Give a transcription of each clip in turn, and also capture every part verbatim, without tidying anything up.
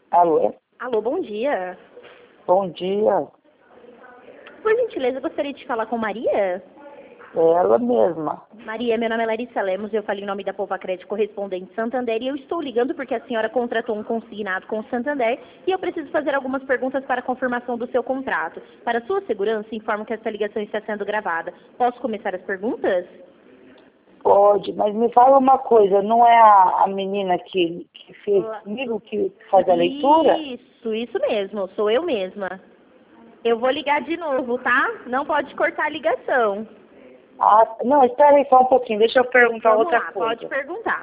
Alô? Alô, bom dia. Bom dia. Por gentileza, eu gostaria de falar com Maria. É ela mesma. Maria, meu nome é Larissa Lemos, eu falo em nome da Poupa Crédito Correspondente Santander e eu estou ligando porque a senhora contratou um consignado com o Santander e eu preciso fazer algumas perguntas para a confirmação do seu contrato. Para sua segurança, informo que essa ligação está sendo gravada. Posso começar as perguntas? Pode, mas me fala uma coisa, não é a, a menina que, que fez comigo que faz a leitura? Isso, isso mesmo, sou eu mesma. Eu vou ligar de novo, tá? Não pode cortar a ligação. Ah, não, espera aí só um pouquinho, deixa eu perguntar Vamos outra lá, coisa. pode perguntar.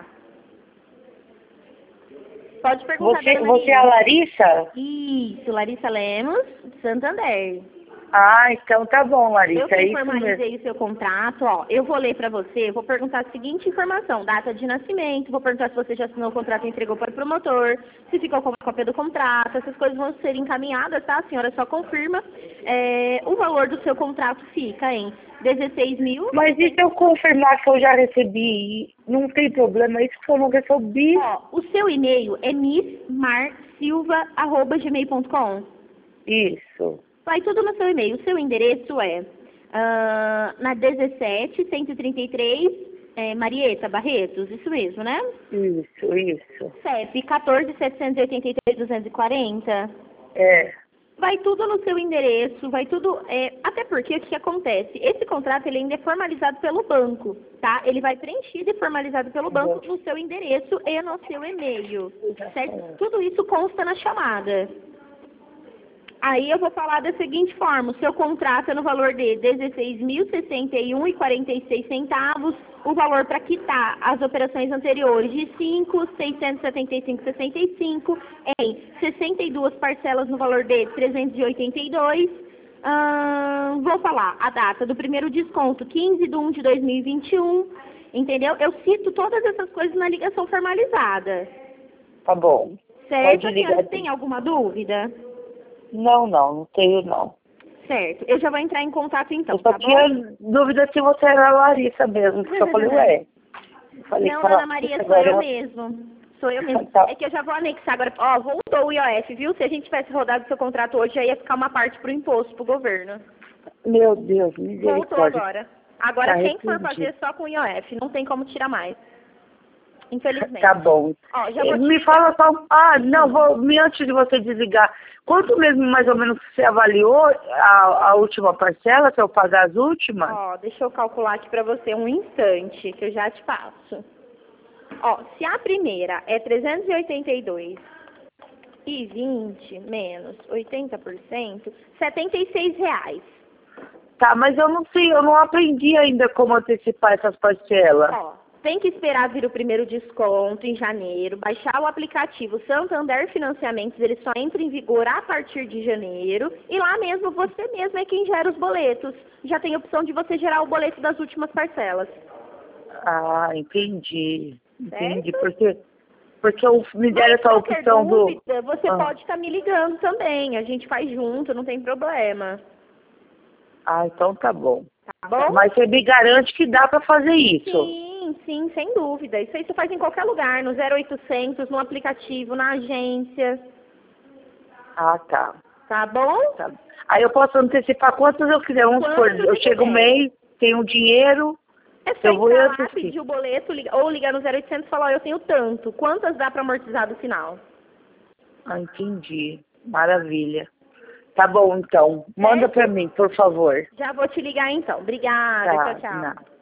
Pode perguntar, Você, dona você é a Maria. Larissa? Isso, Larissa Lemos, Santander. Ah, então tá bom, Eu Larissa, que é isso mesmo. formalizei o seu contrato, ó, eu vou ler para você, vou perguntar a seguinte informação, data de nascimento, vou perguntar se você já assinou o contrato e entregou para o promotor, se ficou com a cópia do contrato, essas coisas vão ser encaminhadas, tá? A senhora só confirma. É, o valor do seu contrato fica em dezesseis mil. Mas e se eu confirmar que eu já recebi? Não tem problema, isso que eu não recebi. Ó, o seu e-mail é missmarsilva arroba gmail ponto com. Isso, Vai tudo no seu e-mail. O seu endereço é ah, na dezessete, cento e trinta e três, é, Marieta Barretos, isso mesmo, né? isso, isso. C E P quatorze, setecentos e oitenta e três, duzentos e quarenta. É, Vai tudo no seu endereço, vai tudo... É, até porque o que acontece? Esse contrato ele ainda é formalizado pelo banco, tá? Ele vai preenchido e formalizado pelo banco no seu endereço e no seu e-mail, certo? Tudo isso consta na chamada. Aí eu vou falar da seguinte forma, o seu contrato é no valor de dezesseis mil, sessenta e um reais e quarenta e seis centavos, o valor para quitar as operações anteriores de cinco mil, seiscentos e setenta e cinco reais e sessenta e cinco centavos em sessenta e duas parcelas no valor de trezentos e oitenta e dois reais. Hum, vou falar a data do primeiro desconto, quinze de um de dois mil e vinte e um, entendeu? Eu cito todas essas coisas na ligação formalizada. tá bom. Certo? Pode A ligar. senhora tem alguma dúvida? Não, não, não tenho não. Certo. Eu já vou entrar em contato então, Eu só tá tinha bom? dúvida se você era a Larissa mesmo, porque eu falei, ué. Eu falei Não, que ela- dona Maria, sou agora eu ela- mesmo. Sou eu mesmo. Tá. É que eu já vou anexar agora. Ó, voltou o I O F, viu? Se a gente tivesse rodado seu contrato hoje, já ia ficar uma parte pro imposto, pro governo. Meu Deus, Voltou misericórdia. agora. Agora Tá quem for arrependido. fazer só com o I O F, não tem como tirar mais. Infelizmente. Tá bom. Ó, já vou te Me ligar. fala só. Ah, não, vou, me- antes de você desligar, quanto mesmo mais ou menos você avaliou a, a última parcela, se eu pagar as últimas? Ó, deixa eu calcular aqui pra você um instante, que eu já te passo. Ó, se a primeira é trezentos e oitenta e dois e vinte menos oitenta por cento, setenta e seis reais. Tá, mas eu não sei, eu não aprendi ainda como antecipar essas parcelas. Ó, tem que esperar vir o primeiro desconto em janeiro, baixar o aplicativo Santander Financiamentos, ele só entra em vigor a partir de janeiro, e lá mesmo você mesmo é quem gera os boletos. Já tem a opção de você gerar o boleto das últimas parcelas. Ah, entendi. Entendi. Certo? Porque, porque eu me deram Mas essa qualquer opção do. dúvida, você Ah. pode estar me ligando também. A gente faz junto, não tem problema. Ah, então tá bom. Tá bom? Mas você me garante que dá pra fazer isso? Sim, sim, sem dúvida. Isso aí você faz em qualquer lugar, no zero oitocentos, no aplicativo, na agência. Ah, tá. Tá bom? Tá. Aí eu posso antecipar quantas eu quiser. Vamos supor, Quantas eu você chego o quiser. mês, tenho dinheiro, É só eu vou entrar e lá, antecipo. pedir o boleto, liga- ou ligar no zero oitocentos e falar, ó, eu tenho tanto. Quantas dá para amortizar do final? Ah, entendi. Maravilha. Tá bom, então. Manda Certo? pra mim, por favor. Já vou te ligar então. Obrigada, Tá, tchau, tchau. nada.